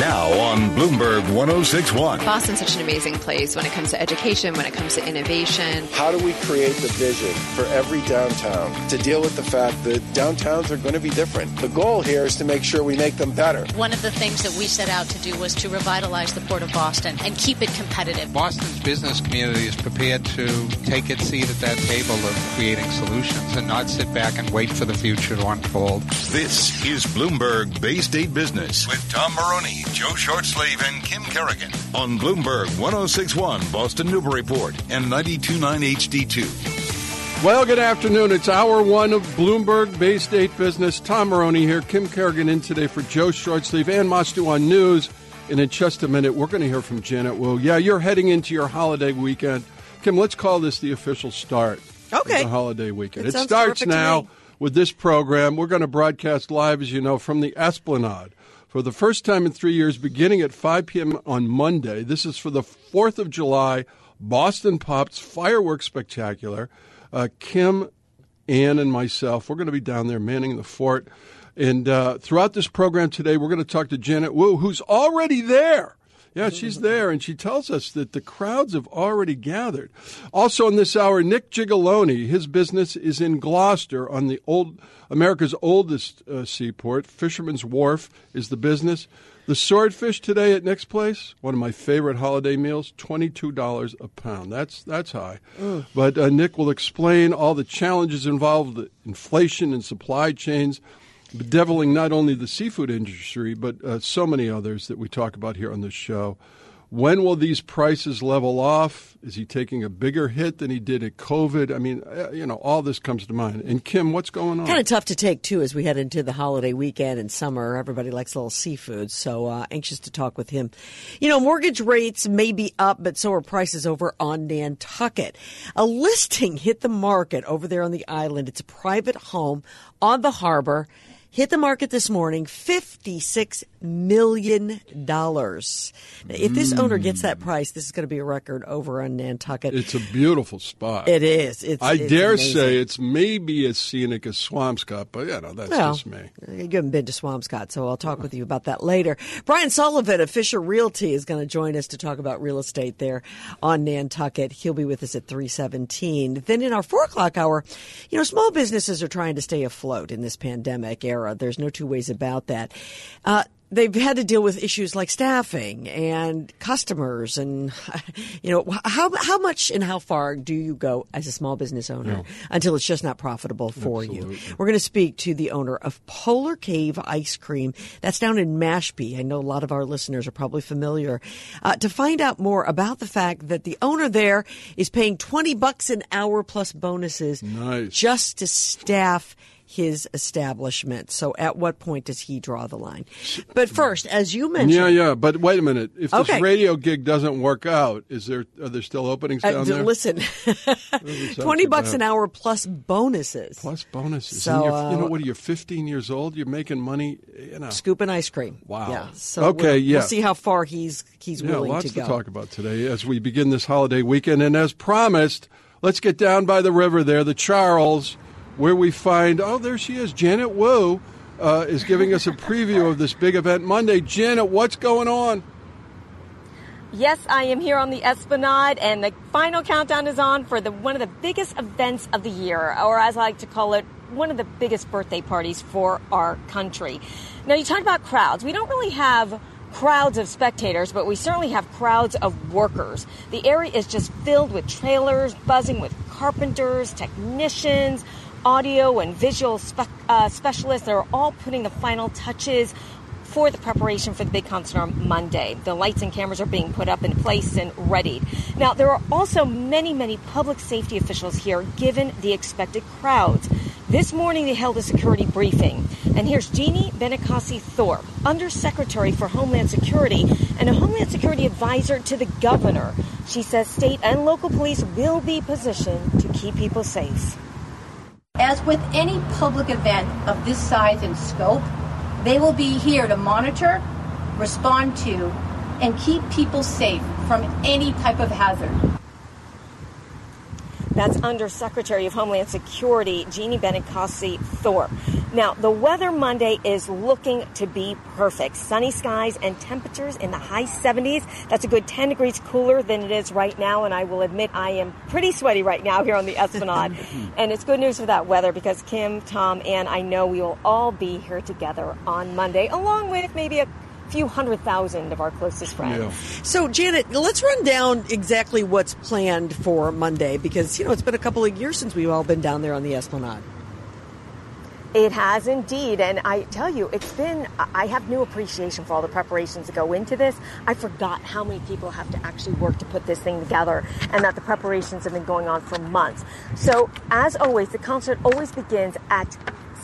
Now on Bloomberg 1061. Boston's such an amazing place when it comes to education, when it comes to innovation. How do we create the vision for every downtown to deal with the fact that downtowns are going to be different? The goal here is to make sure we make them better. One of the things that we set out to do was to revitalize the Port of Boston and keep it competitive. Boston's business community is prepared to take its seat at that table of creating solutions and not sit back and wait for the future to unfold. This is Bloomberg Bay State Business with Tom Maroney, Joe Shortsleeve, and Kim Kerrigan on Bloomberg 1061 Boston Newburyport and 92.9 HD2. Well, good afternoon. It's hour one of Bloomberg Bay State Business. Tom Maroney here. Kim Kerrigan in today for Joe Shortsleeve and Mastu on News. And in just a minute, we're going to hear from Janet Wu. Yeah, you're heading into your holiday weekend. Kim, let's call this the official start of the holiday weekend. It starts now with this program. We're going to broadcast live, as you know, from the Esplanade for the first time in 3 years, beginning at 5 p.m. on Monday. This is for the 4th of July Boston Pops Fireworks Spectacular. Kim, Ann, and myself, we're going to be down there manning the fort. And throughout this program today, we're going to talk to Janet Wu, who's already there. Yeah, she's there, and she tells us that the crowds have already gathered. Also in this hour, Nick Gigalone. His business is in Gloucester on the America's oldest seaport. Fisherman's Wharf is the business. The swordfish today at Nick's place, one of my favorite holiday meals, $22 a pound. That's high. But Nick will explain all the challenges involved with inflation and supply chains, bedeviling not only the seafood industry, but so many others that we talk about here on this show. When will these prices level off? Is he taking a bigger hit than he did at COVID? I mean, all this comes to mind. And Kim, what's going on? Kind of tough to take, too, as we head into the holiday weekend and summer. Everybody likes a little seafood, so anxious to talk with him. Mortgage rates may be up, but so are prices over on Nantucket. A listing hit the market over there on the island. It's a private home on the harbor. Hit the market this morning, $56 million. If this owner gets that price, this is going to be a record over on Nantucket. It's a beautiful spot. It is. I dare say it's maybe as scenic as Swampscott, but that's just me. You haven't been to Swampscott, so I'll talk with you about that later. Brian Sullivan of Fisher Realty is going to join us to talk about real estate there on Nantucket. He'll be with us at 3:17. Then in our 4 o'clock hour, small businesses are trying to stay afloat in this pandemic era. There's no two ways about that. They've had to deal with issues like staffing and customers and, how much and how far do you go as a small business owner until it's just not profitable for you? We're going to speak to the owner of Polar Cave Ice Cream. That's down in Mashpee. I know a lot of our listeners are probably familiar. To find out more about the fact that the owner there is paying $20 an hour plus bonuses just to staff his establishment. So at what point does he draw the line? But first, as you mentioned... Yeah, but wait a minute. If this radio gig doesn't work out, are there still openings down there? Listen, $20 an hour plus bonuses. Plus bonuses. So, and what are you, 15 years old? You're making money, Scooping ice cream. Wow. Yeah. So we'll see how far he's willing to go. Lots to talk about today as we begin this holiday weekend. And as promised, let's get down by the river there, the Charles, where we find, there she is, Janet Wu is giving us a preview of this big event Monday. Janet, what's going on? Yes, I am here on the Esplanade, and the final countdown is on for one of the biggest events of the year, or as I like to call it, one of the biggest birthday parties for our country. Now, you talk about crowds. We don't really have crowds of spectators, but we certainly have crowds of workers. The area is just filled with trailers, buzzing with carpenters, technicians, audio and visual specialists. They're all putting the final touches for the preparation for the big concert on Monday. The lights and cameras are being put up in place and readied. Now, there are also many, many public safety officials here given the expected crowds. This morning, they held a security briefing. And here's Jeannie Benincasa Thorpe, Undersecretary for Homeland Security and a Homeland Security advisor to the governor. She says state and local police will be positioned to keep people safe. As with any public event of this size and scope, they will be here to monitor, respond to, and keep people safe from any type of hazard. That's Undersecretary of Homeland Security, Jeannie Benincasa Thorpe. Now, the weather Monday is looking to be perfect. Sunny skies and temperatures in the high 70s. That's a good 10 degrees cooler than it is right now, and I will admit I am pretty sweaty right now here on the Esplanade. And it's good news for that weather because Kim, Tom, and I know we will all be here together on Monday, along with maybe a few 100,000 of our closest friends. Yeah. So, Janet, let's run down exactly what's planned for Monday because, it's been a couple of years since we've all been down there on the Esplanade. It has indeed, and I tell you, I have new appreciation for all the preparations that go into this. I forgot how many people have to actually work to put this thing together and that the preparations have been going on for months. So, as always, the concert always begins at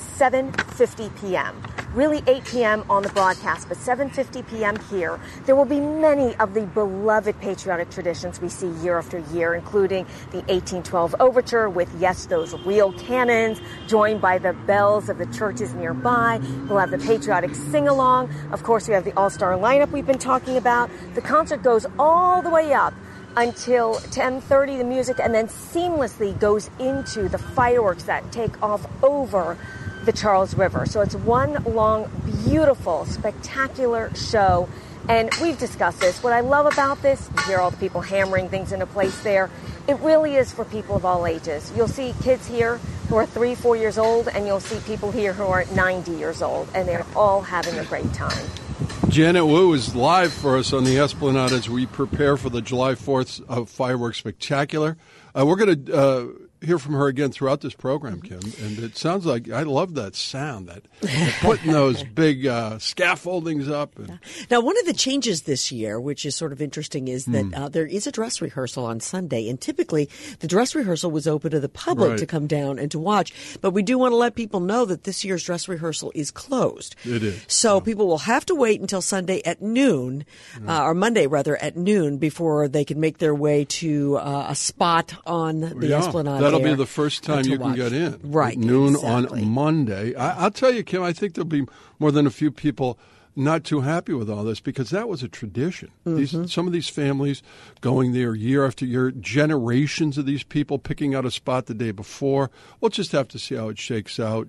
7:50 p.m. Really 8 p.m. on the broadcast, but 7:50 p.m. here. There will be many of the beloved patriotic traditions we see year after year, including the 1812 Overture with, yes, those real cannons, joined by the bells of the churches nearby. We'll have the patriotic sing-along. Of course, we have the all-star lineup we've been talking about. The concert goes all the way up until 10:30, the music, and then seamlessly goes into the fireworks that take off over the Charles River. So it's one long, beautiful, spectacular show. And we've discussed this. What I love about this, you hear all the people hammering things into place there. It really is for people of all ages. You'll see kids here who are 3, 4 years old, and you'll see people here who are 90 years old, and they're all having a great time. Janet Wu is live for us on the Esplanade as we prepare for the July 4th Fireworks Spectacular. We're going to hear from her again throughout this program, Kim. And it sounds like, I love that sound, that putting those big scaffoldings up. And Now, one of the changes this year, which is sort of interesting, is that there is a dress rehearsal on Sunday. And typically, the dress rehearsal was open to the public to come down and to watch. But we do want to let people know that this year's dress rehearsal is closed. It is. So people will have to wait until Sunday at noon, or Monday, rather, at noon, before they can make their way to a spot on the Esplanade. That'll be the first time you can get in. Right. At noon exactly. on Monday. I'll tell you, Kim, I think there'll be more than a few people not too happy with all this because that was a tradition. Some of these families going there year after year, generations of these people picking out a spot the day before. We'll just have to see how it shakes out,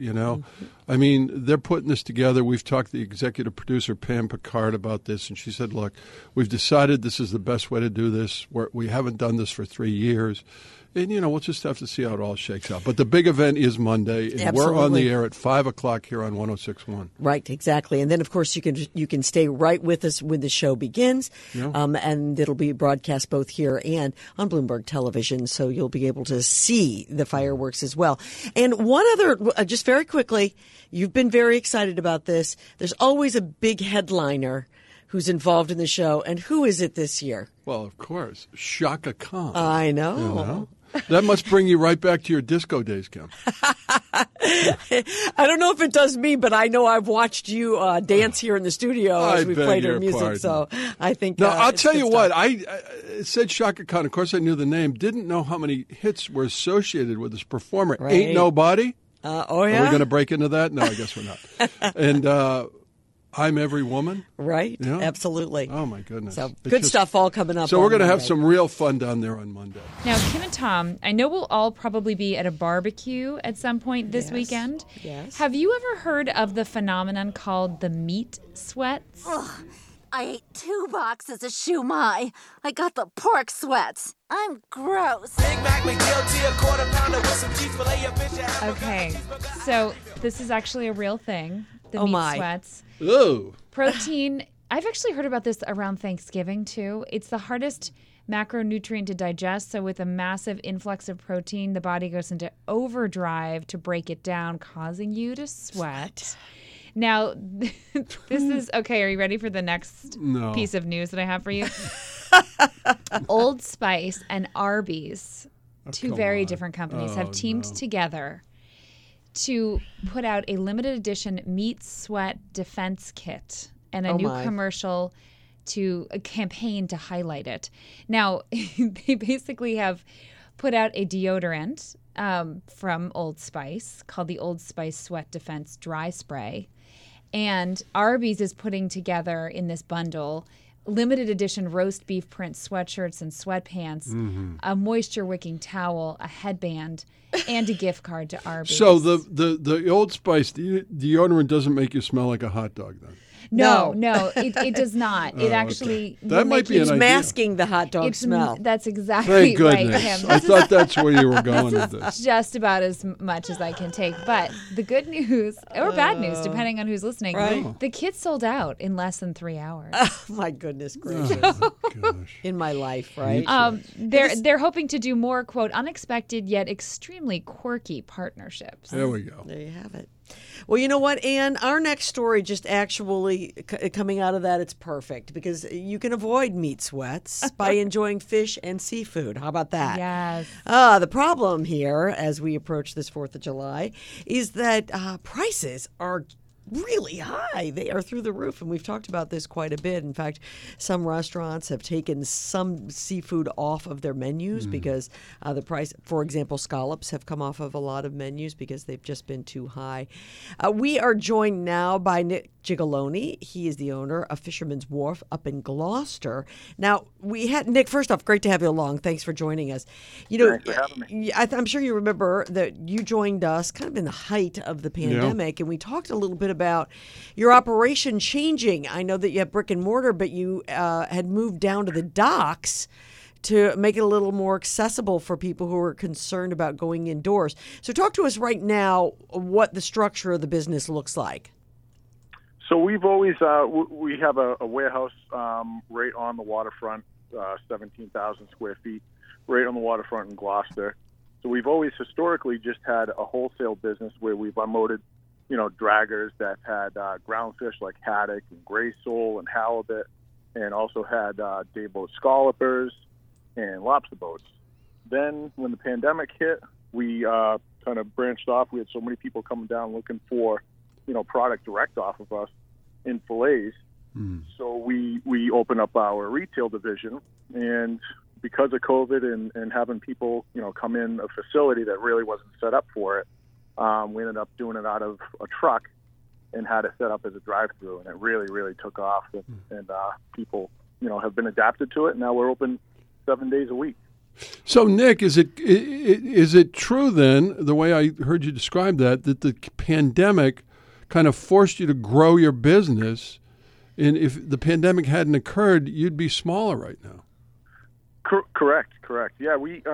I mean, they're putting this together. We've talked to the executive producer, Pam Picard, about this, and she said, look, we've decided this is the best way to do this. We haven't done this for 3 years. And, we'll just have to see how it all shakes out. But the big event is Monday, and Absolutely. we're on the air at 5 o'clock here on 106.1. Right, exactly. And then, of course, you can stay right with us when the show begins, and it'll be broadcast both here and on Bloomberg Television, so you'll be able to see the fireworks as well. And one other, just very quickly, you've been very excited about this. There's always a big headliner who's involved in the show, and who is it this year? Well, of course, Chaka Khan. I know. That must bring you right back to your disco days, Kim. I don't know if it does me, but I know I've watched you dance here in the studio as we played her music. Pardon. So I think. Now I'll tell you what. Stuff. I said Chaka Khan. Of course, I knew the name. Didn't know how many hits were associated with this performer. Right. Ain't Nobody. Oh yeah. Are we going to break into that? No, I guess we're not. And I'm Every Woman. Right. Yeah. Absolutely. Oh, my goodness. So good stuff all coming up. So we're going to have Monday. some real fun down there on Monday. Now, Kim and Tom, I know we'll all probably be at a barbecue at some point this weekend. Yes. Have you ever heard of the phenomenon called the meat sweats? Ugh, I ate 2 boxes of shumai. I got the pork sweats. I'm gross. Okay, so this is actually a real thing. The meat sweats. Ooh. Protein. I've actually heard about this around Thanksgiving, too. It's the hardest macronutrient to digest. So with a massive influx of protein, the body goes into overdrive to break it down, causing you to sweat. Now, this is, okay, are you ready for the next piece of news that I have for you? Old Spice and Arby's, two very different companies, have teamed together to put out a limited edition meat sweat defense kit and a new commercial to a campaign to highlight it. Now, they basically have put out a deodorant from Old Spice called the Old Spice Sweat Defense Dry Spray. And Arby's is putting together in this bundle limited edition roast beef print sweatshirts and sweatpants, a moisture wicking towel, a headband, and a gift card to Arby's. So the Old Spice deodorant doesn't make you smell like a hot dog then? No, it does not. It actually that might be it's an masking the hot dog smell. That's exactly Thank right, goodness. Kim. I thought that's where you were going with this. Just about as much as I can take. But the good news, or bad news, depending on who's listening, the kit sold out in less than 3 hours. Oh, my goodness gracious. In my life, right? They're hoping to do more, quote, unexpected yet extremely quirky partnerships. There we go. There you have it. Well, you know what, Ann? Our next story, just actually coming out of that, it's perfect because you can avoid meat sweats by enjoying fish and seafood. How about that? Yes. The problem here, as we approach this 4th of July, is that prices are really high. They are through the roof, and we've talked about this quite a bit. In fact, some restaurants have taken some seafood off of their menus because the price, for example, scallops have come off of a lot of menus because they've just been too high. We are joined now by Nick Gigaloni. He is the owner of Fisherman's Wharf up in Gloucester. Now, we had Nick. First off, great to have you along. Thanks for joining us. You know, thanks for having me. I'm sure you remember that you joined us kind of in the height of the pandemic, and we talked a little bit about your operation changing. I know that you have brick and mortar, but you had moved down to the docks to make it a little more accessible for people who are concerned about going indoors. So talk to us right now what the structure of the business looks like. So we've always, we have a warehouse right on the waterfront, 17,000 square feet, right on the waterfront in Gloucester. So we've always historically just had a wholesale business where we've unloaded, draggers that had ground fish like haddock and gray sole and halibut, and also had day boat scallopers and lobster boats. Then when the pandemic hit, we kind of branched off. We had so many people coming down looking for, product direct off of us in fillets. So we opened up our retail division, and because of COVID and having people, come in a facility that really wasn't set up for it, we ended up doing it out of a truck and had it set up as a drive-through, and it really, really took off. And people, have been adapted to it. Now we're open 7 days a week. So, Nick, is it true then, the way I heard you describe that the pandemic kind of forced you to grow your business, and if the pandemic hadn't occurred, you'd be smaller right now? Correct. Yeah,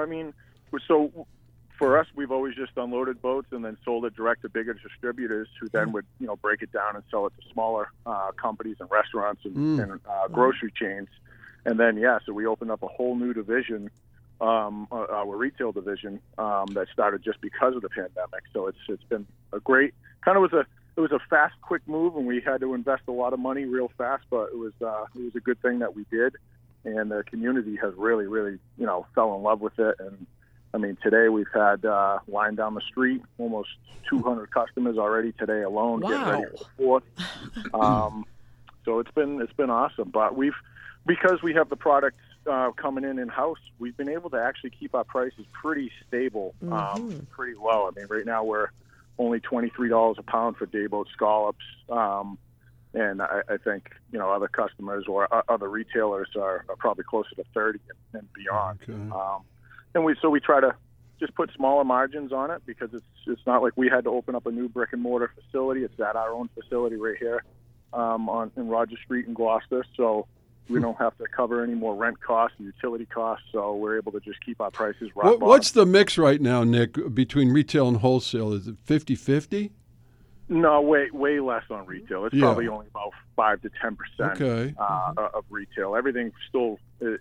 so for us, we've always just unloaded boats and then sold it direct to bigger distributors who then would, break it down and sell it to smaller companies and restaurants and grocery chains. And then, so we opened up a whole new division, our retail division, that started just because of the pandemic. So it's been a great, it was a fast, quick move, and we had to invest a lot of money real fast, but it was a good thing that we did. And the community has really, really, fell in love with it. And I mean, today we've had line down the street, almost 200 customers already today alone. Wow. Getting ready for the 4th. So it's been awesome. But because we have the product coming in house, we've been able to actually keep our prices pretty stable, pretty low. I mean, right now we're only $23 a pound for day boat scallops. And I think, other customers or other retailers are probably closer to 30 and beyond. Okay. And we try to just put smaller margins on it because it's not like we had to open up a new brick and mortar facility. It's at our own facility right here in Rogers Street in Gloucester. So we don't have to cover any more rent costs and utility costs. So we're able to just keep our prices rock bottom. What's the mix right now, Nick, between retail and wholesale? Is it 50-50? No, way less on retail. It's probably only about 5 to 10% of retail. Everything still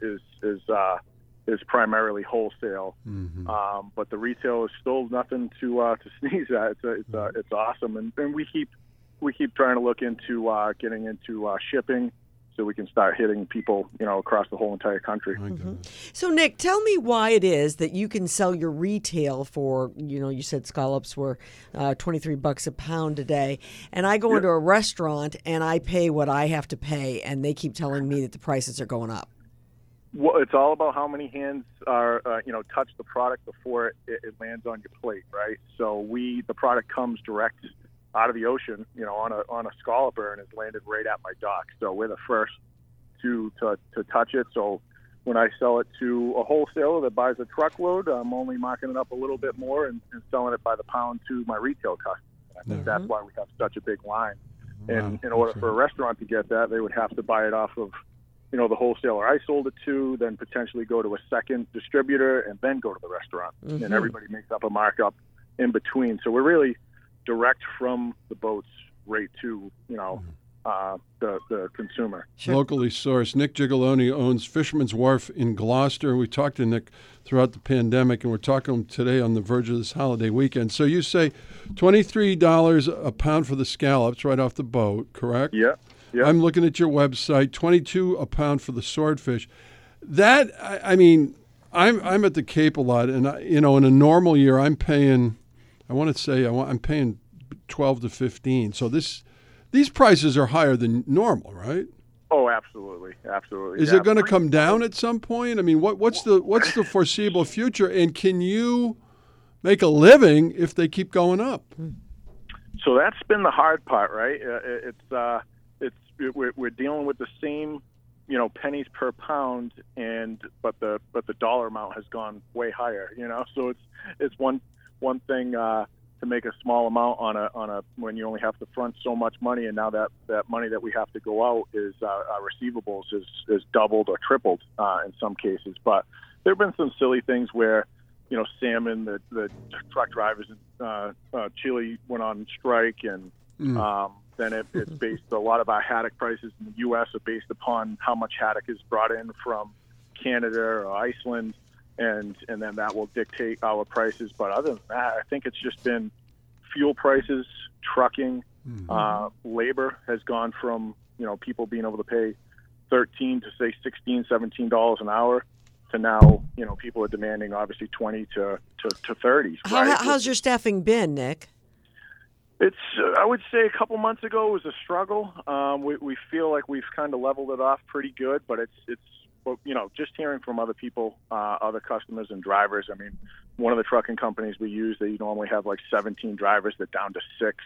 is primarily wholesale, but the retail is still nothing to sneeze at. It's awesome, and we keep trying to look into getting into shipping, so we can start hitting people, across the whole entire country. So, Nick, tell me why it is that you can sell your retail for, you said scallops were $23 a pound today, and I go into a restaurant and I pay what I have to pay, and they keep telling me that the prices are going up. Well, it's all about how many hands are, touch the product before it lands on your plate, right? So the product comes direct out of the ocean, on a scalloper, and is landed right at my dock. So we're the first to touch it. So when I sell it to a wholesaler that buys a truckload, I'm only marking it up a little bit more and selling it by the pound to my retail customers. I think that's why we have such a big line. And in order for a restaurant to get that, they would have to buy it off of, the wholesaler I sold it to, then potentially go to a second distributor, and then go to the restaurant. And everybody makes up a markup in between. So we're really direct from the boats right to, the consumer. Locally sourced. Nick Gigoloni owns Fisherman's Wharf in Gloucester. We talked to Nick throughout the pandemic, and we're talking to him today on the verge of this holiday weekend. So you say $23 a pound for the scallops right off the boat, correct? Yeah. I'm looking at your website, $22 a pound for the swordfish. That, I'm at the Cape a lot, and in a normal year, I'm paying, I'm paying 12 to 15. So these prices are higher than normal, right? Oh, absolutely. Is it going to come down at some point? I mean, what's the foreseeable future, and can you make a living if they keep going up? So that's been the hard part, right? We're dealing with the same, pennies per pound, but the dollar amount has gone way higher, So it's one thing to make a small amount on a when you only have to front so much money, and now that money that we have to go out is our receivables is doubled or tripled in some cases. But there have been some silly things where salmon, the truck drivers in Chile went on strike, and then it's based, a lot of our haddock prices in the U.S. are based upon how much haddock is brought in from Canada or Iceland, and then that will dictate our prices. But other than that, I think it's just been fuel prices, trucking, labor has gone from, people being able to pay $13 to say $16, $17 an hour to now, people are demanding obviously 20 to 30. Right? How's your staffing been, Nick? It's, I would say a couple months ago it was a struggle. We feel like we've kind of leveled it off pretty good, but it's just hearing from other people, other customers and drivers. I mean, one of the trucking companies we use, they normally have like 17 drivers. They're down to 6.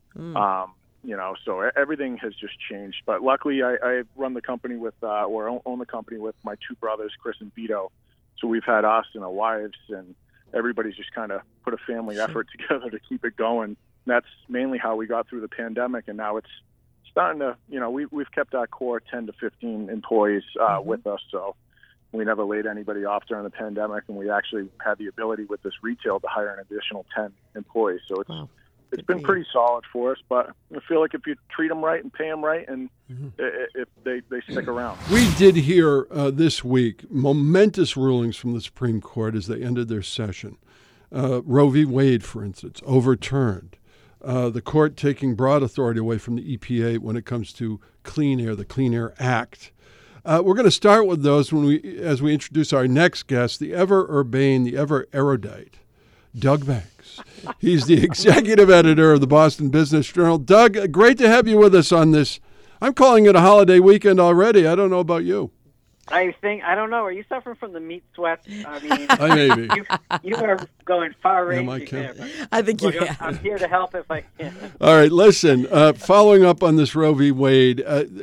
So everything has just changed. But luckily, I run the company with, or own the company with my two brothers, Chris and Vito. So we've had us and our wives, and everybody's just kind of put a family effort together to keep it going. That's mainly how we got through the pandemic, and now it's starting to, we've kept our core 10 to 15 employees with us, so we never laid anybody off during the pandemic, and we actually had the ability with this retail to hire an additional 10 employees. So it's been pretty solid for us, but I feel like if you treat them right and pay them right, and if they stick around. We did hear this week momentous rulings from the Supreme Court as they ended their session. Roe v. Wade, for instance, overturned. The court taking broad authority away from the EPA when it comes to clean air, the Clean Air Act. We're going to start with those as we introduce our next guest, the ever urbane, the ever erudite, Doug Banks. He's the executive editor of the Boston Business Journal. Doug, great to have you with us on this. I'm calling it a holiday weekend already. I don't know about you. I don't know. Are you suffering from the meat sweats? I mean, I may be. You are going far-ranging there. I think you can. I'm here to help if I can. All right, listen, following up on this Roe v. Wade,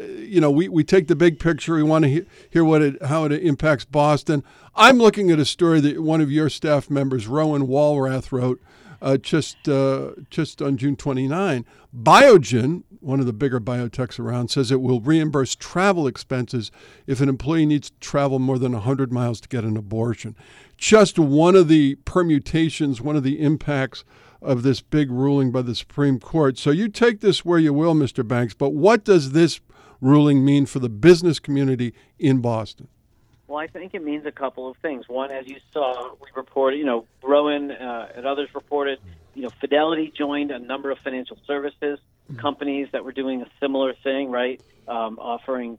we take the big picture. We want to hear how it impacts Boston. I'm looking at a story that one of your staff members, Rowan Walrath, wrote just on June 29. Biogen, one of the bigger biotechs around, says it will reimburse travel expenses if an employee needs to travel more than 100 miles to get an abortion. Just one of the permutations, one of the impacts of this big ruling by the Supreme Court. So you take this where you will, Mr. Banks, but what does this ruling mean for the business community in Boston? Well, I think it means a couple of things. One, as you saw, we reported, Rowan and others reported, Fidelity joined a number of financial services companies that were doing a similar thing, right? Offering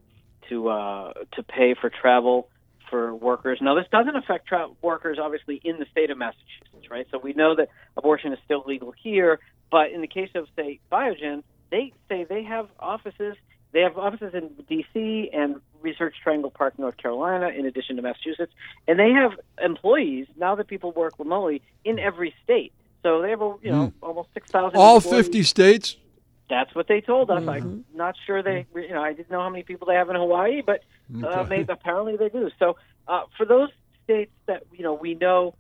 to pay for travel for workers. Now, this doesn't affect workers, obviously, in the state of Massachusetts, right? So we know that abortion is still legal here, but in the case of, say, Biogen, they say they have offices. They have offices in D.C. and Research Triangle Park, North Carolina, in addition to Massachusetts. And they have employees, now that people work remotely, in every state. So they have, almost 6,000 All employees. 50 states? That's what they told us. I'm not sure I didn't know how many people they have in Hawaii, but maybe apparently they do. So for those states that we know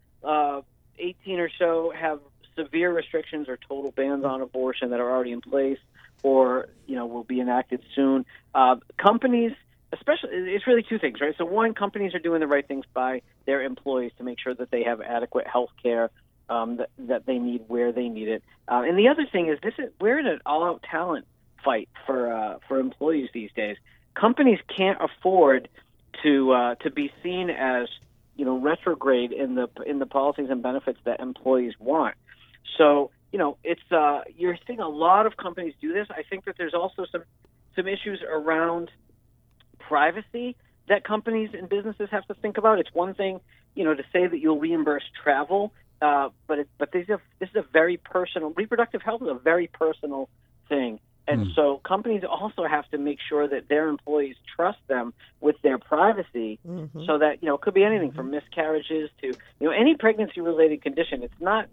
18 or so have severe restrictions or total bans on abortion that are already in place, or will be enacted soon. Companies, especially, it's really two things, right? So one, companies are doing the right things by their employees to make sure that they have adequate health care that they need where they need it. And the other thing is we're in an all-out talent fight for employees these days. Companies can't afford to be seen as retrograde in the policies and benefits that employees want. So it's you're seeing a lot of companies do this. I think that there's also some issues around privacy that companies and businesses have to think about. It's one thing to say that you'll reimburse travel. But this is a very personal. Reproductive health is a very personal thing, and so companies also have to make sure that their employees trust them with their privacy, so that it could be anything from miscarriages to any pregnancy-related condition. It's not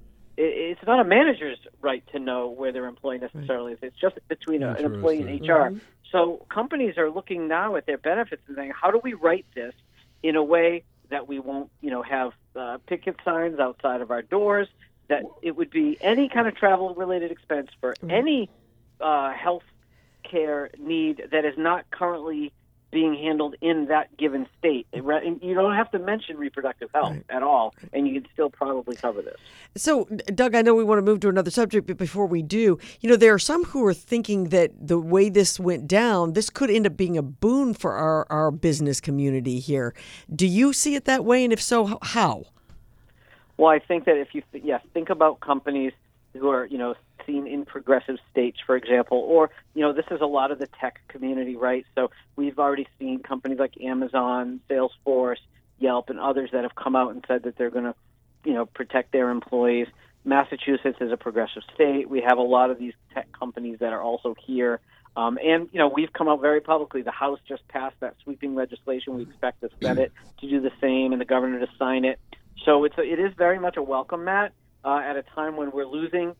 a manager's right to know where their employee necessarily is. It's just between an employee and HR. So companies are looking now at their benefits and saying, how do we write this in a way that we won't, have picket signs outside of our doors, that it would be any kind of travel-related expense for any health care need that is not currently being handled in that given state. And you don't have to mention reproductive health at all, and you can still probably cover this. So, Doug, I know we want to move to another subject, but before we do, there are some who are thinking that the way this went down, this could end up being a boon for our business community here. Do you see it that way? And if so, how? Well, I think that if you think about companies who are, seen in progressive states, for example, or, this is a lot of the tech community, right? So we've already seen companies like Amazon, Salesforce, Yelp, and others that have come out and said that they're going to, protect their employees. Massachusetts is a progressive state. We have a lot of these tech companies that are also here. And we've come out very publicly. The House just passed that sweeping legislation. We expect the Senate to do the same and the governor to sign it. So it is very much a welcome mat at a time when we're losing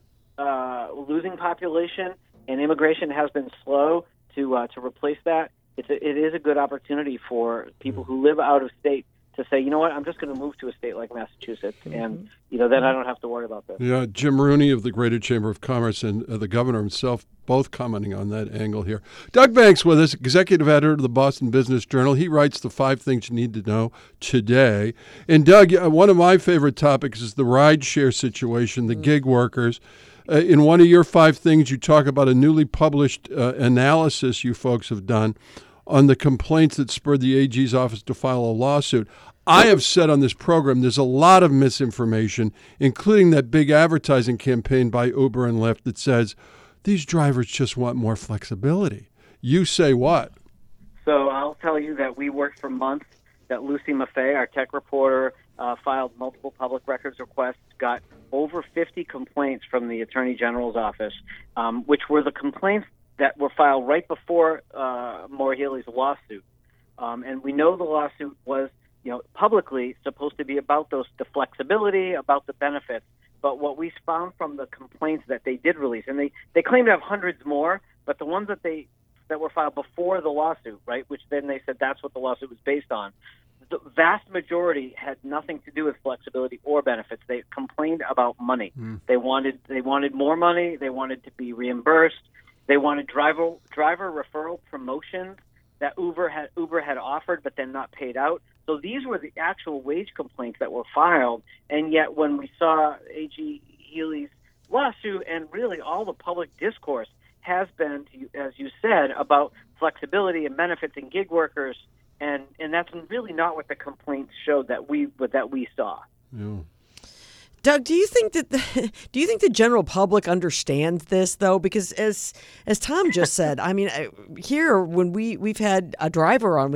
population and immigration has been slow to replace that. It is a good opportunity for people who live out of state to say, I'm just going to move to a state like Massachusetts, and then I don't have to worry about this. Yeah, Jim Rooney of the Greater Chamber of Commerce and the governor himself both commenting on that angle here. Doug Banks with us, executive editor of the Boston Business Journal. He writes the 5 things you need to know today. And Doug, one of my favorite topics is the rideshare situation, the gig workers. In one of your 5 things, you talk about a newly published analysis you folks have done on the complaints that spurred the AG's office to file a lawsuit. I have said on this program there's a lot of misinformation, including that big advertising campaign by Uber and Lyft that says these drivers just want more flexibility. You say what? So I'll tell you that we worked for months, that Lucy Maffei, our tech reporter, filed multiple public records requests, got over 50 complaints from the Attorney General's office, which were the complaints that were filed right before Maura Healey's lawsuit. And we know the lawsuit was, publicly supposed to be about the flexibility, about the benefits. But what we found from the complaints that they did release, and they claim to have hundreds more, but the ones that were filed before the lawsuit, right, which then they said that's what the lawsuit was based on, the vast majority had nothing to do with flexibility or benefits. They complained about money. They wanted more money. They wanted to be reimbursed. They wanted driver referral promotions that Uber had offered but then not paid out. So these were the actual wage complaints that were filed. And yet when we saw AG Healey's lawsuit, and really all the public discourse has been, as you said, about flexibility and benefits and gig workers, and that's really not what the complaints showed that we saw. Yeah. Doug, do you think that the general public understands this though? Because as Tom just said, I mean, here when we've had a driver on,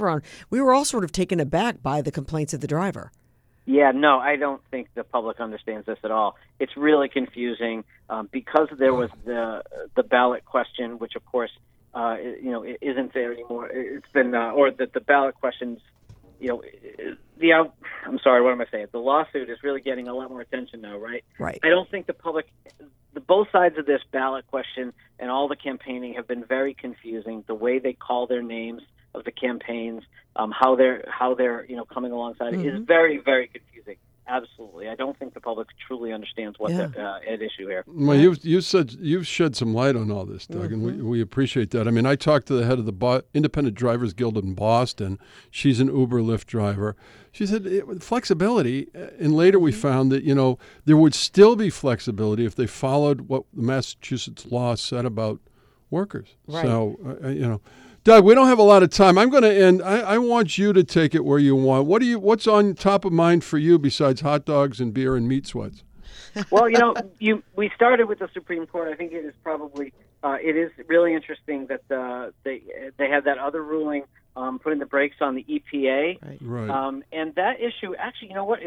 we were all sort of taken aback by the complaints of the driver. Yeah, no, I don't think the public understands this at all. It's really confusing because there was the ballot question, which of course, it isn't there anymore. It's been, or that the ballot questions I'm sorry, what am I saying? The lawsuit is really getting a lot more attention now, right? Right. I don't think the public, both sides of this ballot question and all the campaigning have been very confusing. The way they call their names of the campaigns, how they're coming alongside it is very, very confusing. Absolutely, I don't think the public truly understands what's at issue here. Well, you've shed some light on all this, Doug, and we appreciate that. I mean, I talked to the head of the Independent Drivers Guild in Boston. She's an Uber Lyft driver. She said flexibility, and later we found that there would still be flexibility if they followed what the Massachusetts law said about workers. Right. So Doug, we don't have a lot of time. I'm going to end. I want you to take it where you want. What's on top of mind for you besides hot dogs and beer and meat sweats? Well, we started with the Supreme Court. I think it is probably it is really interesting that they had that other ruling putting the brakes on the EPA, right. And that issue actually, you know what?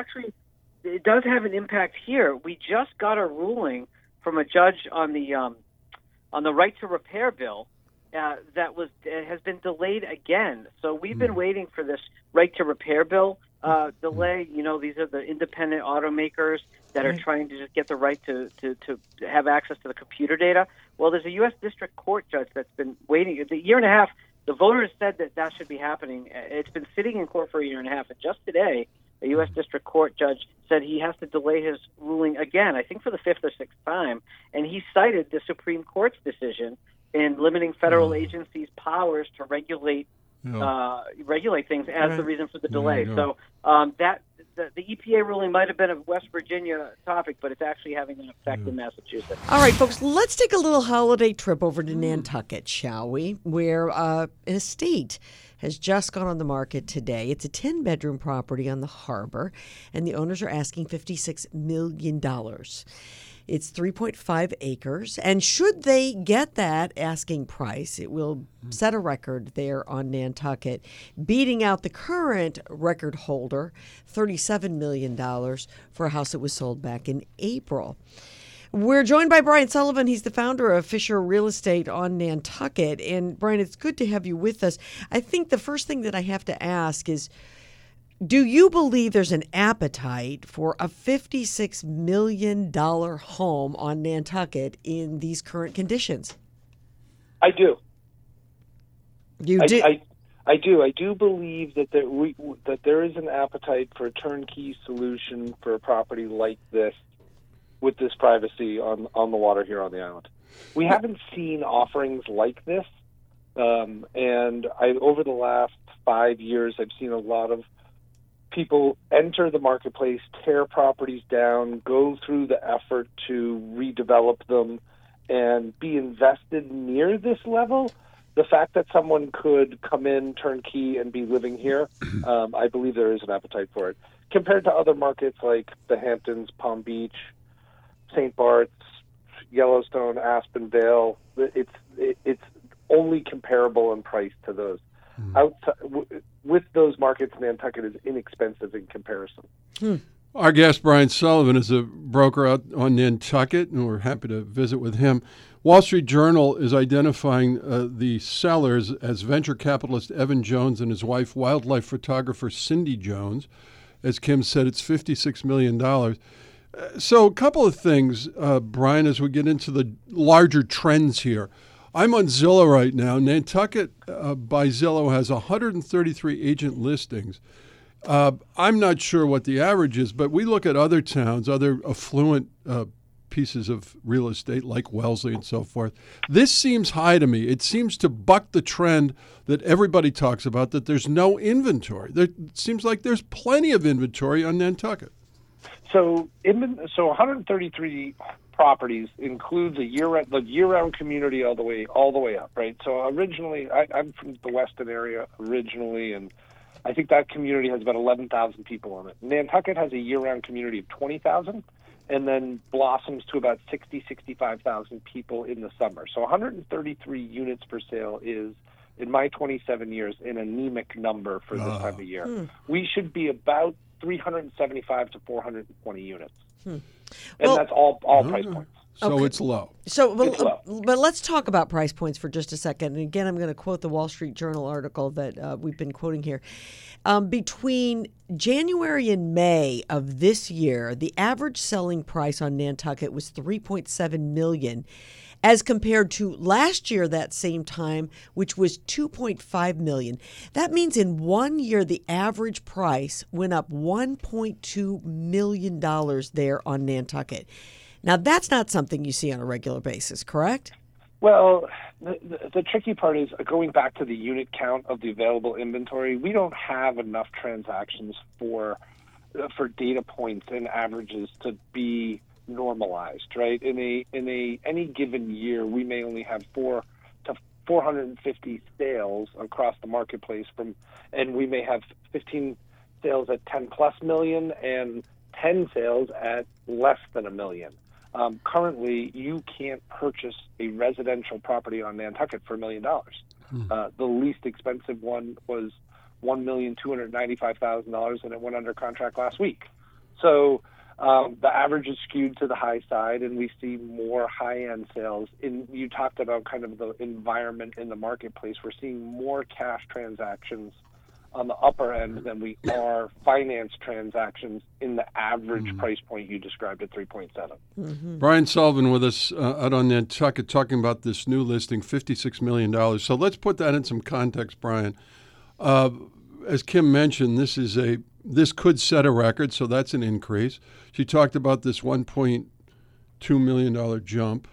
It does have an impact here. We just got a ruling from a judge on the right to repair bill. That has been delayed again. So we've been waiting for this right to repair bill delay. These are the independent automakers that are trying to just get the right to have access to the computer data. Well, there's a U.S. District Court judge that's been waiting. The year and a half, the voters said that should be happening. It's been sitting in court for a year and a half. And just today, a U.S. District Court judge said he has to delay his ruling again, I think for the fifth or sixth time. And he cited the Supreme Court's decision in limiting federal agencies' powers to regulate things as the reason for the delay. So that the EPA ruling might have been a West Virginia topic, but it's actually having an effect in Massachusetts. All right, folks, let's take a little holiday trip over to Nantucket, shall we? Where an estate has just gone on the market today. It's a 10-bedroom property on the harbor, and the owners are asking $56 million. It's 3.5 acres, and should they get that asking price, it will set a record there on Nantucket, beating out the current record holder, $37 million, for a house that was sold back in April. We're joined by Brian Sullivan. He's the founder of Fisher Real Estate on Nantucket. And, Brian, it's good to have you with us. I think the first thing that I have to ask is, do you believe there's an appetite for a $56 million home on Nantucket in these current conditions? I do. You do? I do. I do believe that there is an appetite for a turnkey solution for a property like this with this privacy on the water here on the island. We haven't seen offerings like this, and over the last 5 years, I've seen a lot of people enter the marketplace, tear properties down, go through the effort to redevelop them, and be invested near this level. The fact that someone could come in turnkey and be living here, I believe there is an appetite for it. Compared to other markets like the Hamptons, Palm Beach, St. Bart's, Yellowstone, Aspenvale, it's only comparable in price to those. With those markets, Nantucket is inexpensive in comparison. Our guest, Brian Sullivan, is a broker out on Nantucket, and we're happy to visit with him. Wall Street Journal is identifying the sellers as venture capitalist Evan Jones and his wife, wildlife photographer Cindy Jones. As Kim said, it's $56 million. So a couple of things, Brian, as we get into the larger trends here. I'm on Zillow right now. Nantucket by Zillow has 133 agent listings. I'm not sure what the average is, but we look at other towns, other affluent pieces of real estate like Wellesley and so forth. This seems high to me. It seems to buck the trend that everybody talks about, that there's no inventory. It seems like there's plenty of inventory on Nantucket. So 133 properties includes the year-round community all the way up, right? So originally, I'm from the Weston area originally, and I think that community has about 11,000 people on it. Nantucket has a year-round community of 20,000, and then blossoms to about 65,000 people in the summer. So 133 units per sale is, in my 27 years, an anemic number for this time of year. We should be about 375 to 420 units. And that's all price points. So Okay. it's low. So, but let's talk about price points for just a second. And again, I'm going to quote the Wall Street Journal article that we've been quoting here. Between January and May of this year, the average selling price on Nantucket was $3.7 million, as compared to last year that same time, which was $2.5 million. That means in 1 year, the average price went up $1.2 million there on Nantucket. Now, that's not something you see on a regular basis, correct? Well, the tricky part is going back to the unit count of the available inventory. We don't have enough transactions for data points and averages to be normalized, right? In any given year, we may only have 4 to 450 sales across the marketplace and we may have 15 sales at 10 plus million and 10 sales at less than $1 million. Currently, you can't purchase a residential property on Nantucket for $1 million. The least expensive one was $1,295,000, and it went under contract last week. So the average is skewed to the high side, and we see more high-end sales. You talked about kind of the environment in the marketplace. We're seeing more cash transactions on the upper end than we are finance transactions in the average price point you described at 3.7. Brian Sullivan with us out on Nantucket talking about this new listing, $56 million. So let's put that in some context, Brian. As Kim mentioned, this could set a record, so that's an increase. She talked about this $1.2 million jump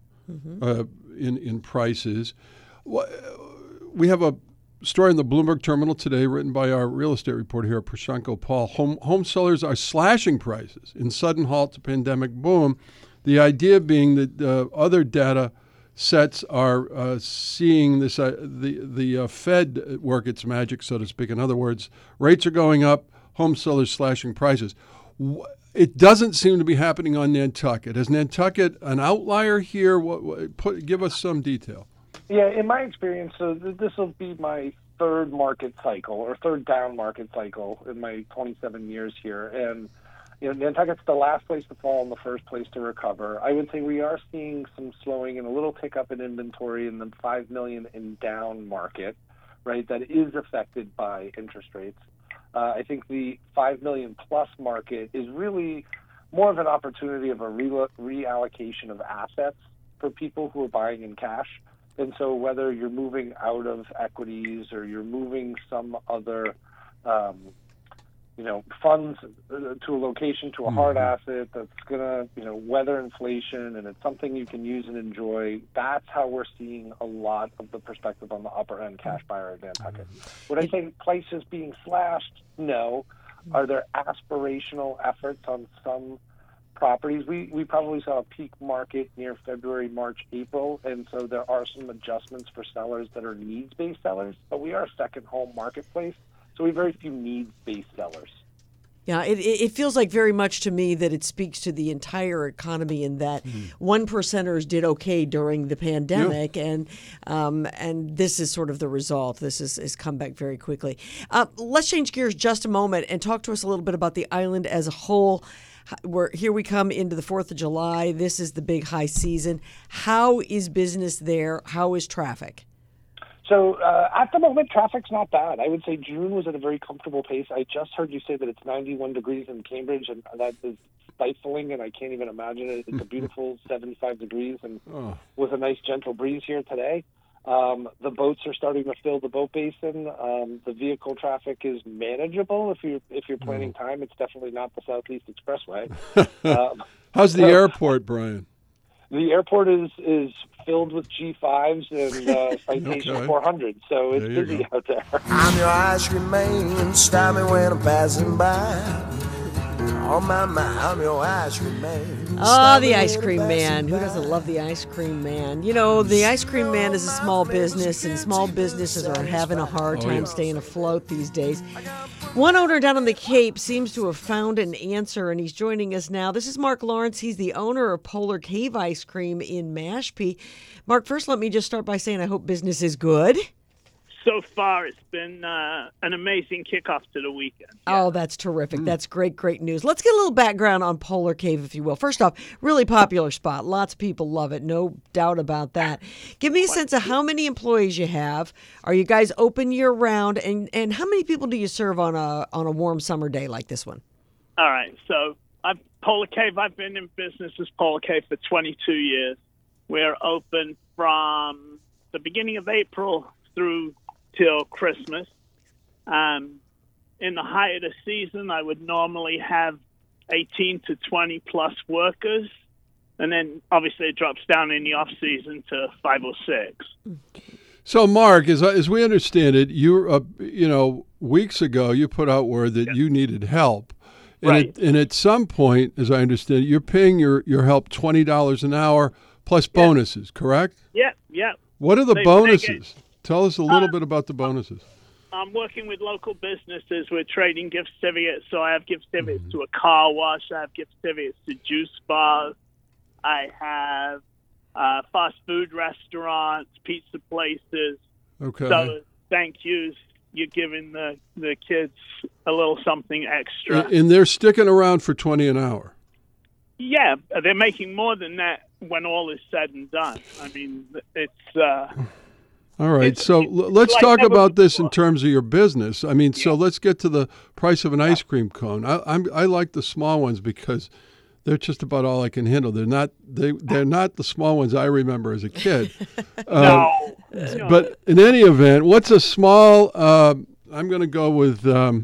in prices. We have a story in the Bloomberg Terminal today written by our real estate reporter here, Prashanko Paul. Home sellers are slashing prices in sudden halt to pandemic boom. The idea being that other data sets are seeing this the Fed work its magic, so to speak. In other words, rates are going up, home sellers slashing prices. It doesn't seem to be happening on Nantucket. Is Nantucket an outlier here? Give us some detail. Yeah, in my experience, so this will be my third market cycle or third down market cycle in my 27 years here. And, Nantucket's the last place to fall and the first place to recover. I would say we are seeing some slowing and a little tick up in inventory in the $5 million in down market, right, that is affected by interest rates. I think the $5 million plus market is really more of an opportunity of a reallocation of assets for people who are buying in cash. And so whether you're moving out of equities or you're moving some other, funds to a location, to a hard asset that's going to, weather inflation and it's something you can use and enjoy, that's how we're seeing a lot of the perspective on the upper end cash buyer at Nantucket. Would I say prices being slashed? No. Are there aspirational efforts on some properties? We probably saw a peak market near February, March, April, and so there are some adjustments for sellers that are needs-based sellers, but we are a second home marketplace, so we have very few needs-based sellers. Yeah, it feels like very much to me that it speaks to the entire economy in that one percenters did okay during the pandemic, and this is sort of the result. This is come back very quickly. Let's change gears just a moment and talk to us a little bit about the island as a whole. Here we come into the 4th of July. This is the big high season. How is business there? How is traffic? So at the moment, traffic's not bad. I would say June was at a very comfortable pace. I just heard you say that it's 91 degrees in Cambridge, and that is stifling, and I can't even imagine it. It's a beautiful 75 degrees and with a nice gentle breeze here today. The boats are starting to fill the boat basin. The vehicle traffic is manageable if you're planning time. It's definitely not the Southeast Expressway. How's the airport, Brian? The airport is filled with G5s and Citation 400, so it's busy out there. I'm your ice cream man, stop me when I'm passing by. Oh, my, I'm your ice cream man. Oh, the ice cream man. Who doesn't love the ice cream man? The ice cream man is a small business, and small businesses are having a hard time staying afloat these days. One owner down on the Cape seems to have found an answer, and he's joining us now. This is Mark Lawrence. He's the owner of Polar Cave Ice Cream in Mashpee. Mark, first let me just start by saying I hope business is good. so far, it's been an amazing kickoff to the weekend. Oh, that's terrific. That's great news. Let's get a little background on Polar Cave, if you will. First off, really popular spot. Lots of people love it. No doubt about that. Give me a sense of how many employees you have. Are you guys open year-round? And how many people do you serve on a warm summer day like this one? All right. So Polar Cave, I've been in business as Polar Cave for 22 years. We're open from the beginning of April through till Christmas. In the height of the season, I would normally have 18 to 20 plus workers, and then obviously it drops down in the off season to 5 or 6. So, Mark, as we understand it, you weeks ago you put out word that you needed help, and at some point, as I understand it, you're paying your help $20 an hour plus bonuses, correct? Yeah. What are the bonuses? Tell us a little bit about the bonuses. I'm working with local businesses. We're trading gift certificates. So I have gift certificates to a car wash. I have gift certificates to juice bars. I have fast food restaurants, pizza places. Okay. So thank yous. You're giving the kids a little something extra. And they're sticking around for $20 an hour. Yeah, they're making more than that when all is said and done. I mean, it's... All right, so let's talk about this in terms of your business. I mean, so let's get to the price of an ice cream cone. I like the small ones because they're just about all I can handle. They're not the small ones I remember as a kid. No. But in any event, what's a small? I'm going to go with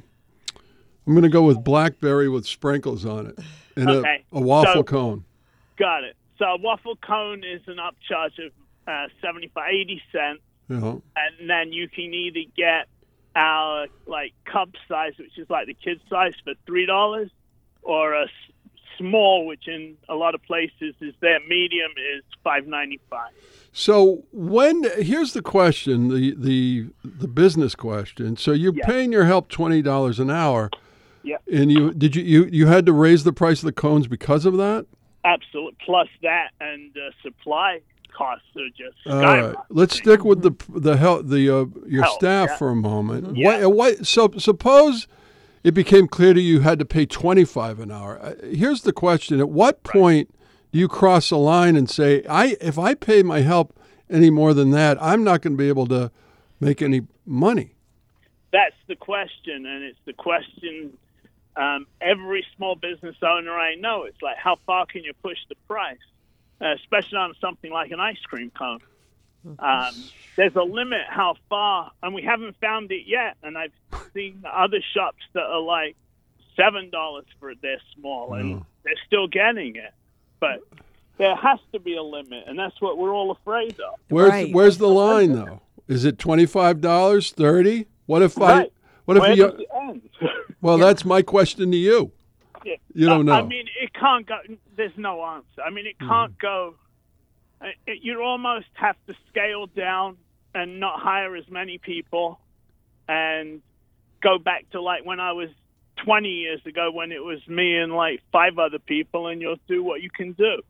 blackberry with sprinkles on it and a waffle cone. Got it. So a waffle cone is an upcharge of 80 cents. Uh-huh. And then you can either get our cup size, which is like the kid size, for $3, or a small, which in a lot of places is their medium, is $5.95. So here's the question, the business question. So you're paying your help $20 an hour. Yeah. And you had to raise the price of the cones because of that? Absolutely. Plus that and supply costs are just skyrocketing. All right. Let's stick with your staff for a moment. Yeah. So suppose it became clear to you had to pay $25 an hour. Here's the question: at what point do you cross a line and say, if I pay my help any more than that, I'm not going to be able to make any money? That's the question, and it's the question every small business owner I know. It's like, how far can you push the price? Especially on something like an ice cream cone. There's a limit how far, and we haven't found it yet. And I've seen other shops that are like $7 for their small, and they're still getting it. But there has to be a limit, and that's what we're all afraid of. Where's the line, though? Is it $25, $30? What if Where does it end? Well, that's my question to you. Yeah. You don't know. I mean, it can't go. There's no answer. I mean, it can't go. You almost have to scale down and not hire as many people, and go back to like when I was 20 years ago, when it was me and like 5 other people, and you'll do what you can do.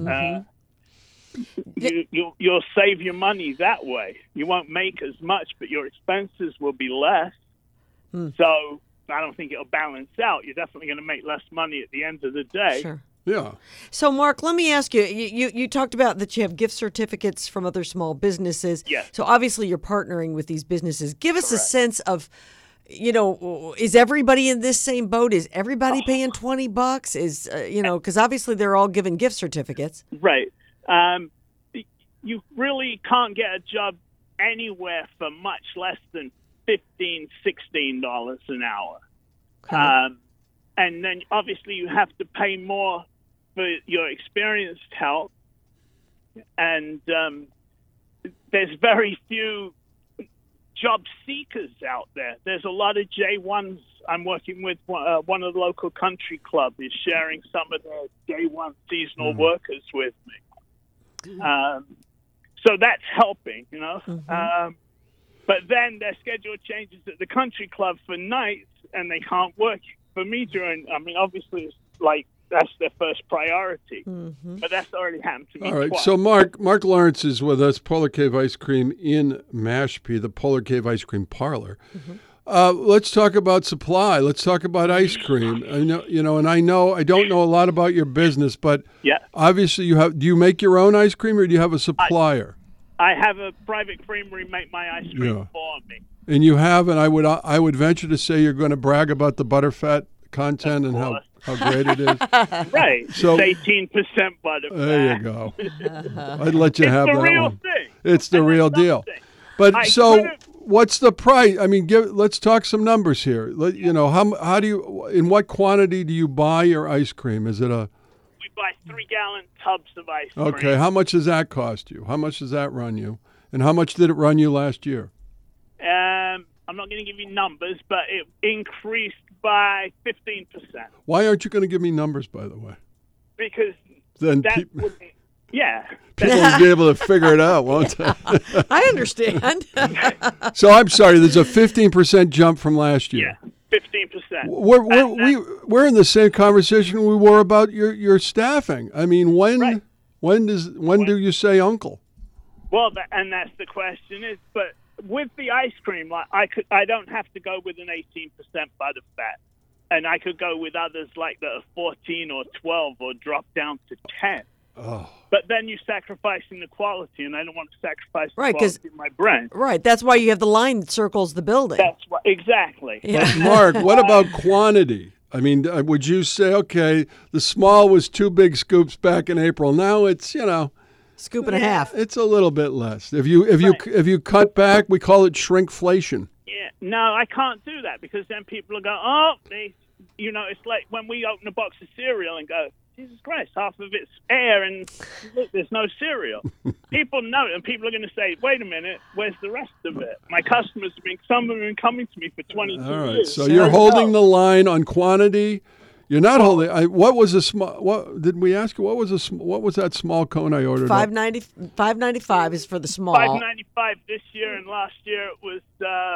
You'll save your money that way. You won't make as much, but your expenses will be less. So I don't think it'll balance out. You're definitely going to make less money at the end of the day. Sure. Yeah. So, Mark, let me ask you, you talked about that you have gift certificates from other small businesses. Yes. So obviously you're partnering with these businesses. Give us a sense of, is everybody in this same boat? Is everybody paying $20? Is, because obviously they're all given gift certificates. Right. You really can't get a job anywhere for much less than $15, $16 an hour. Okay. And then obviously you have to pay more for your experienced help. And there's very few job seekers out there. There's a lot of J1s. I'm working with one of the local country clubs is sharing some of their J1 seasonal workers with me. So that's helping, but then their schedule changes at the country club for nights, and they can't work for me during. I mean, obviously, it's like that's their first priority. But that's already happened to me. All right. twice. So Mark Lawrence is with us, Polar Cave Ice Cream in Mashpee, the Polar Cave Ice Cream Parlor. Let's talk about supply. Let's talk about ice cream. I know, and I don't know a lot about your business, but obviously do you make your own ice cream or do you have a supplier? I have a private creamery make my ice cream for me. And you have, and I would venture to say you're going to brag about the butterfat content and how great it is. Right. So it's 18% butterfat. There you go. I'd let you have that one. It's the real thing. It's the real deal. But what's the price? I mean, let's talk some numbers here. How do you, in what quantity do you buy your ice cream? Is it We buy 3-gallon tubs of ice cream. Okay, how much does that cost you? How much does that run you? And how much did it run you last year? I'm not going to give you numbers, but it increased by 15%. Why aren't you going to give me numbers, by the way? Because then people will be able to figure it out, won't they? I understand. So I'm sorry, there's a 15% jump from last year. Yeah, 15%. We're in the same conversation we were about your staffing. I mean, when do you say uncle? Well, and that's the question is, but with the ice cream, like I don't have to go with an 18% butterfat, and I could go with others like that are 14 or 12 or drop down to 10. Oh. But then you're sacrificing the quality, and I don't want to sacrifice the quality of my brand. Right, that's why you have the line that circles the building. That's why, exactly. Yeah. Mark, what about quantity? I mean, would you say, okay, the small was 2 big scoops back in April. Now it's, scoop and a half. It's a little bit less. If you cut back, we call it shrinkflation. Yeah, no, I can't do that because then people will go, it's like when we open a box of cereal and go, Jesus Christ, half of it's air and look, there's no cereal. People know it, and people are going to say, wait a minute, where's the rest of it? My customers some of them have been coming to me for 22 All right, years. so you're holding the line on quantity. You're not holding. What was a small? What did we ask you? What was that small cone I ordered? $5.95 is for the small. $5.95 this year, and last year it was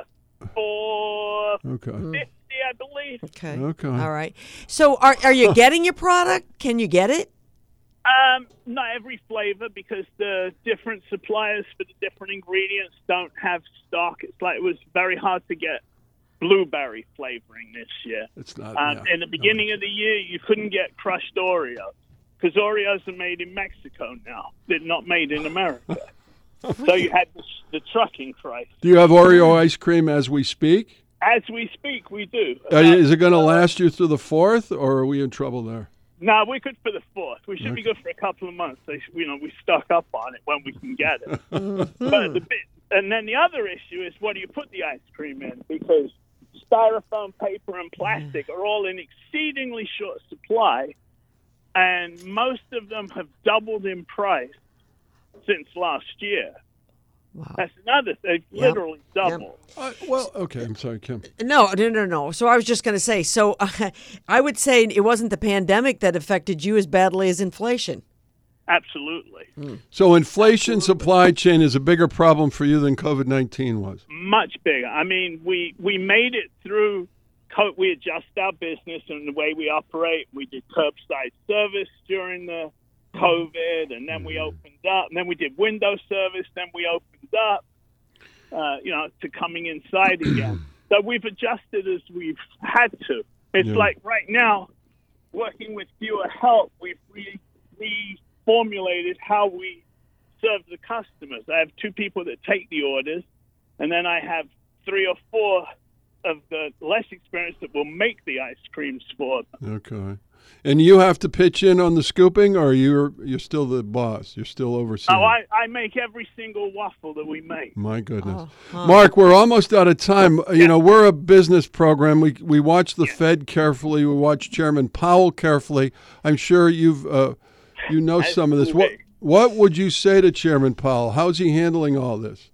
$4.50, I believe. Okay. All right. So are you getting your product? Can you get it? Not every flavor because the different suppliers for the different ingredients don't have stock. It's like it was very hard to get blueberry flavoring this year. It's not. In the beginning of the year, you couldn't get crushed Oreos because Oreos are made in Mexico now. They're not made in America. So you had the trucking crisis. Do you have Oreo ice cream as we speak? As we speak, we do. Is it going to last you through the 4th, or are we in trouble there? No, we're good for the 4th. We should be good for a couple of months. We stock up on it when we can get it. And then the other issue is what do you put the ice cream in? Because styrofoam, paper, and plastic are all in exceedingly short supply, and most of them have doubled in price since last year. Wow. That's another thing. Literally doubled. Okay. I'm sorry, Kim. No. So I was just going to say, I would say it wasn't the pandemic that affected you as badly as inflation. Absolutely. So inflation, supply chain is a bigger problem for you than COVID-19 was? Much bigger. I mean, we made it through. We adjusted our business and the way we operate. We did curbside service during the COVID, and then we opened up, and then we did window service, then we opened up, to coming inside again. So we've adjusted as we've had to. It's like right now, working with fewer help, we've reformulated how we serve the customers. I have 2 people that take the orders, and then I have 3 or 4 of the less experienced that will make the ice creams for them. Okay. And you have to pitch in on the scooping, or you're still the boss? You're still overseeing? Oh, I make every single waffle that we make. My goodness. Mark, we're almost out of time. We're a business program. We watch the Fed carefully. We watch Chairman Powell carefully. I'm sure you've some of this. What would you say to Chairman Powell? How's he handling all this?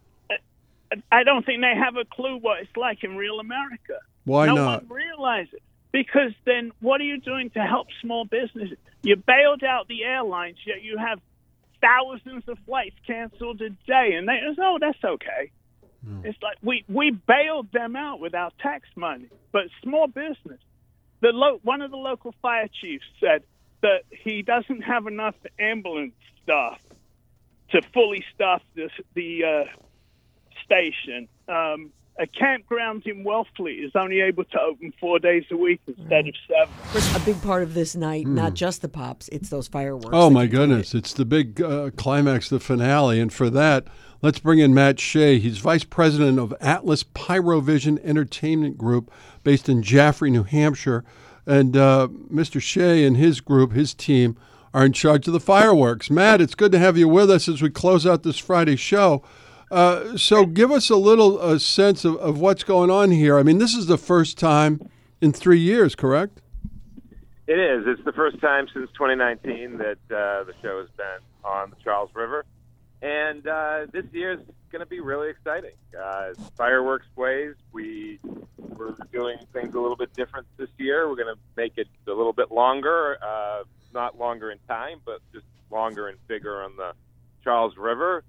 I don't think they have a clue what it's like in real America. Why not? No one realizes it. Because then what are you doing to help small businesses? You bailed out the airlines, yet you have thousands of flights canceled a day. And they say, that's okay. It's like we bailed them out with our tax money. But small business, one of the local fire chiefs said that he doesn't have enough ambulance staff to fully staff the station. A campground in Wellfleet is only able to open 4 days a week instead of 7. Of course, a big part of this night, not just the pops, it's those fireworks. Oh, my goodness. It's the big climax, the finale. And for that, let's bring in Matt Shea. He's vice president of Atlas Pyrovision Entertainment Group based in Jaffrey, New Hampshire. And Mr. Shea and his group, his team, are in charge of the fireworks. Matt, it's good to have you with us as we close out this Friday show. So give us a little sense of what's going on here. I mean, this is the first time in 3 years, correct? It is. It's the first time since 2019 that the show has been on the Charles River. And this year is going to be really exciting. Fireworks blaze. We're doing things a little bit different this year. We're going to make it a little bit longer, not longer in time, but just longer and bigger on the Charles River.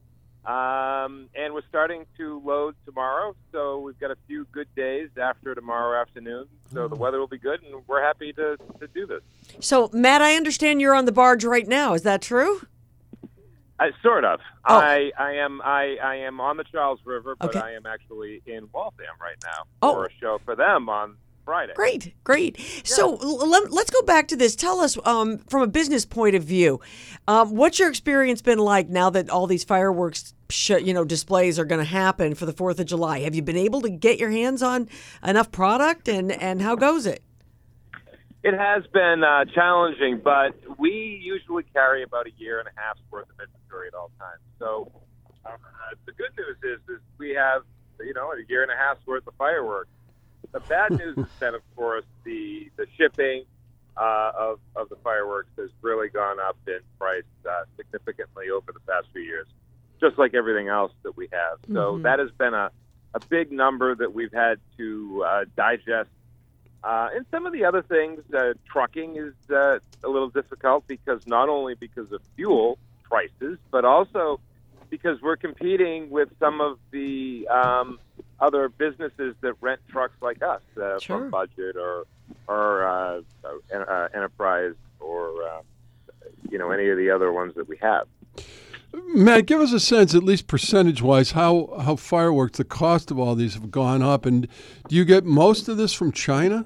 And we're starting to load tomorrow, so we've got a few good days after tomorrow afternoon. So the weather will be good, and we're happy to do this. So, Matt, I understand you're on the barge right now. Is that true? Sort of. Oh. I am on the Charles River, but I am actually in Waltham right now for a show for them on Friday. Great. Yeah. So let's go back to this. Tell us, from a business point of view, what's your experience been like now that all these fireworks, displays are going to happen for the 4th of July? Have you been able to get your hands on enough product, and how goes it? It has been challenging, but we usually carry about a year and a half's worth of inventory at all times. So the good news is we have, a year and a half's worth of fireworks. The bad news is that, of course, the shipping of the fireworks has really gone up in price significantly over the past few years, just like everything else that we have. So that has been a big number that we've had to digest. And some of the other things, trucking is a little difficult not only because of fuel prices, but also because we're competing with some of the other businesses that rent trucks like us from Budget or Enterprise or any of the other ones that we have. Matt, give us a sense, at least percentage-wise, how fireworks, the cost of all these have gone up. And do you get most of this from China?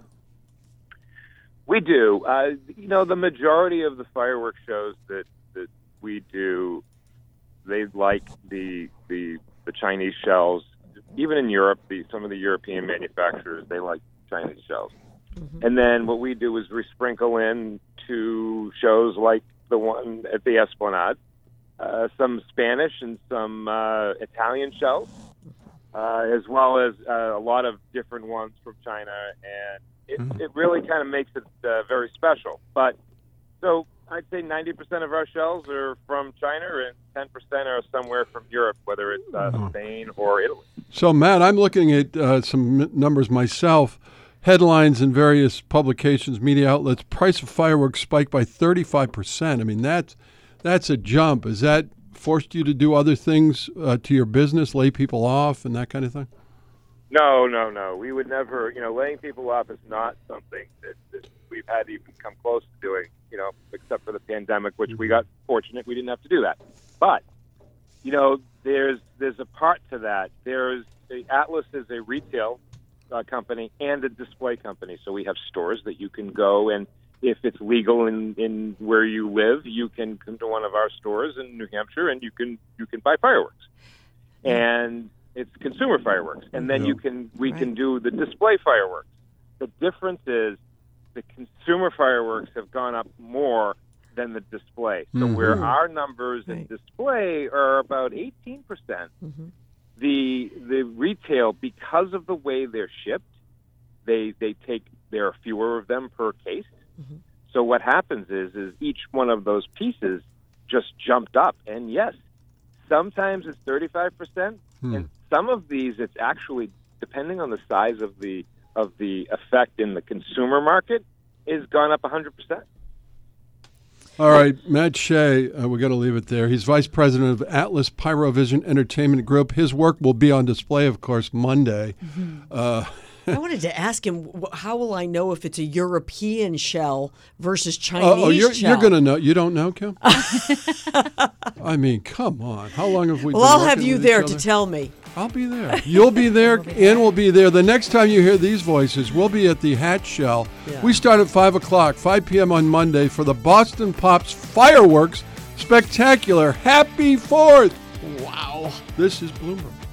We do. The majority of the fireworks shows that we do, they like the Chinese shells. Even in Europe, some of the European manufacturers, they like Chinese shells. Mm-hmm. And then what we do is we sprinkle in to shows like the one at the Esplanade, some Spanish and some Italian shells, as well as a lot of different ones from China. And it really kind of makes it very special. But so I'd say 90% of our shells are from China and 10% are somewhere from Europe, whether it's Spain or Italy. So, Matt, I'm looking at some numbers myself. Headlines in various publications, media outlets, price of fireworks spiked by 35%. I mean, that's a jump. Has that forced you to do other things to your business, lay people off and that kind of thing? No. We would never, laying people off is not something that we've had to even come close to doing, except for the pandemic, which we got fortunate. We didn't have to do that. But, there's a part to that. Atlas is a retail company and a display company. So we have stores that you can go, and if it's legal in where you live, you can come to one of our stores in New Hampshire and you can buy fireworks. And it's consumer fireworks. And then we can do the display fireworks. The difference is the consumer fireworks have gone up more than the display. So where our numbers in display are about 18%, the retail, because of the way they're shipped, there are fewer of them per case. So what happens is each one of those pieces just jumped up. And yes, sometimes it's 35%, and some of these it's actually, depending on the size of the effect in the consumer market, is gone up 100%. All right, Matt Shea, we got to leave it there. He's vice president of Atlas Pyrovision Entertainment Group. His work will be on display, of course, Monday. I wanted to ask him, how will I know if it's a European shell versus Chinese shell? You're going to know. You don't know, Kim? I mean, come on. How long have we been Well, I'll working have you with there each to other? tell me. I'll be there. You'll be there, and we'll be there. The next time you hear these voices, we'll be at the Hatch Shell. Yeah. We start at 5 o'clock, 5 p.m. on Monday for the Boston Pops Fireworks Spectacular. Happy 4th. Wow. This is Bloomberg.